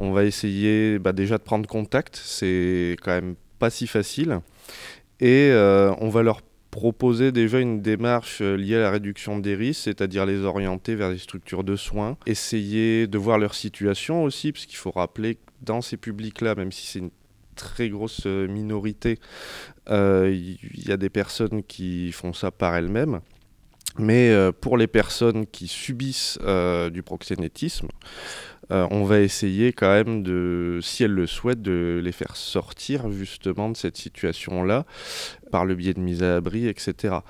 On va essayer déjà de prendre contact, c'est quand même pas si facile. Et on va leur proposer déjà une démarche liée à la réduction des risques, c'est-à-dire les orienter vers des structures de soins, essayer de voir leur situation aussi, parce qu'il faut rappeler que dans ces publics-là, même si c'est une très grosse minorité, il y a des personnes qui font ça par elles-mêmes. Mais pour les personnes qui subissent du proxénétisme, on va essayer quand même si elles le souhaitent, de les faire sortir justement de cette situation-là par le biais de mise à l'abri, etc.